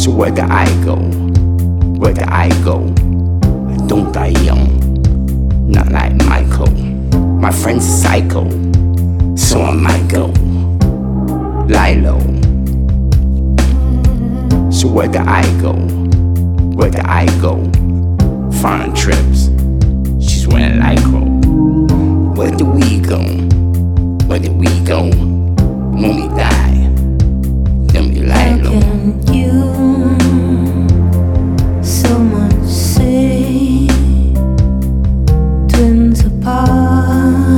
So where do I go? Where do I go? Don't die young, not like Michael. My friend's psycho, so I might go. Lie low. So where do I go? Where do I go? Foreign trips, she's wearing lycra. Where do we go? Where do we go? When we die, then we lie low. How can you so much say twins apart,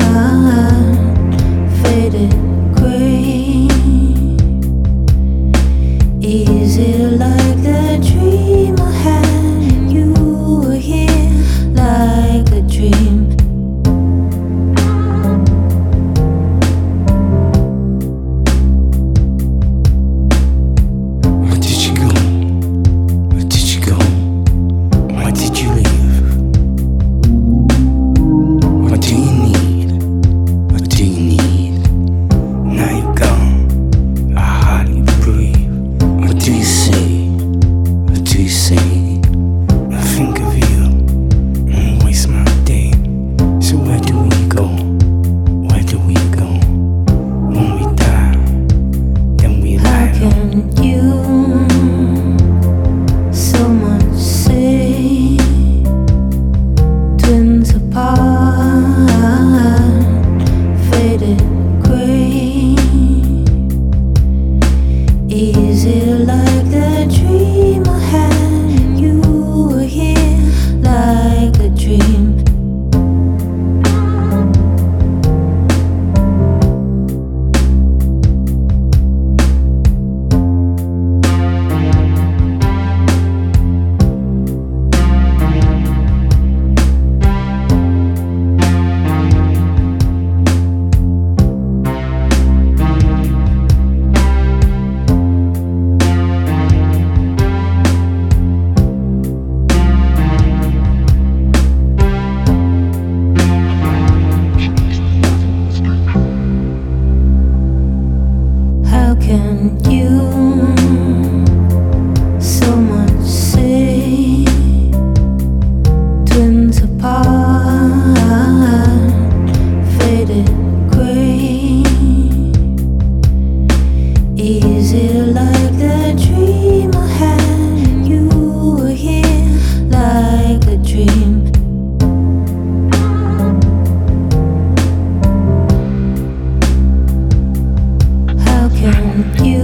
faded gray? Is it like the dream I had? You were here like a dream. Where did you go? Where did you go? Why did you leave? What do you need? What do you need? Now you're gone, I hardly breathe. What do you say? What do you say? I think of you and waste my day. So where do we go? Where do we go? When we die, then we How lie low. can you so much say twins apart, faded gray? Is it like the dream I had? You were here like a dream. How can you so much say twins apart, faded gray? Is it like the dream I had? You were here like a dream. How can you